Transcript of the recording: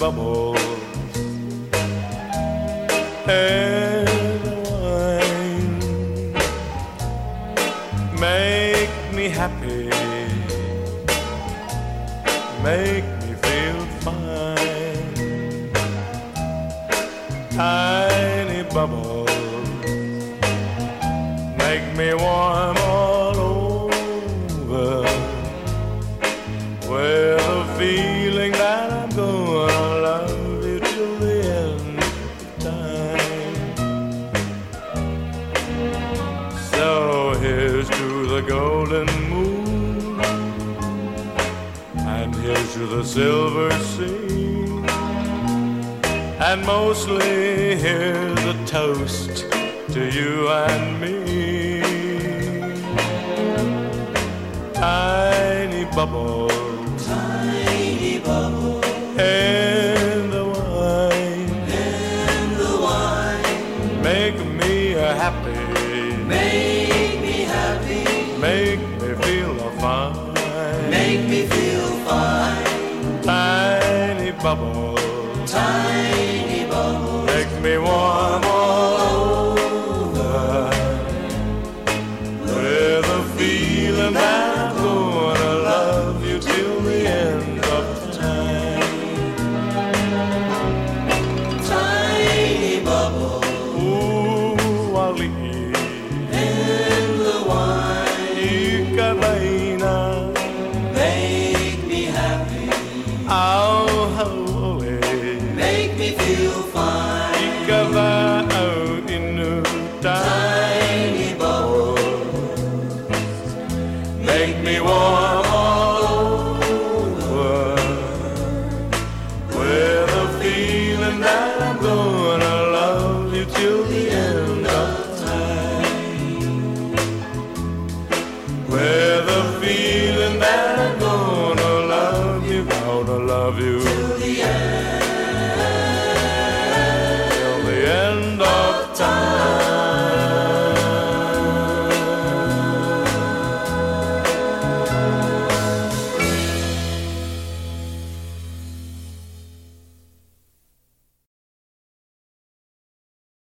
bubbles and wine make me happy, make me feel fine. Tiny bubbles make me warm all over, with a feeling that I'm gonna love you till the end of time. So here's to the golden moon, and here's to the silver sea, and mostly here's a toast to you and me. Tiny bubbles, tiny bubbles, and the wine, make me happy, make me happy, make me feel fine, make me feel fine. Tiny bubbles, tiny bubbles, make me warm all over, with a feeling that I'm gonna love you till the end of time. Tiny bubbles, Ooh, Ali, and the wine, Ikabaina, make me happy, oh, holy, make me feel fine. Ikaba, oh, inu, Tiny bubbles, make me warm all over, with a feeling that I'm gonna love you till the end of time, with a feeling that I'm gonna love you